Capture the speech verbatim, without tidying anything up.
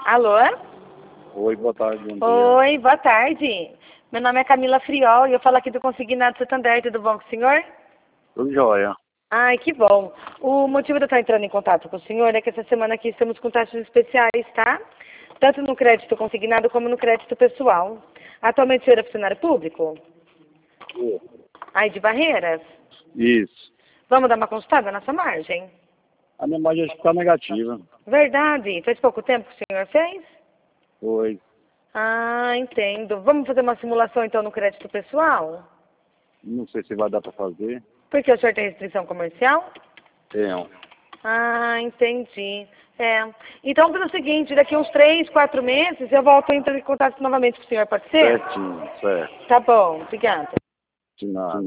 Alô? Oi, boa tarde, bom dia. Oi, boa tarde. Meu nome é Camila Friol e eu falo aqui do Consignado Santander, tudo bom com o senhor? Tudo jóia. Ai, que bom. O motivo de eu estar entrando em contato com o senhor é que essa semana aqui estamos com taxas especiais, tá? Tanto no crédito consignado como no crédito pessoal. Atualmente o senhor é funcionário público? Sim. Ai, de Barreiras? Isso. Vamos dar uma consultada na sua margem? A minha margem está negativa. Verdade. Faz pouco tempo que o senhor fez? Oi. Ah, entendo. Vamos fazer uma simulação então no crédito pessoal? Não sei se vai dar para fazer. Porque o senhor tem restrição comercial? Tenho. Ah, entendi. É. Então, pelo seguinte, daqui uns três, quatro meses eu volto a entrar em contato novamente com o senhor, pode ser? Certinho, certo. Tá bom, obrigada. De nada.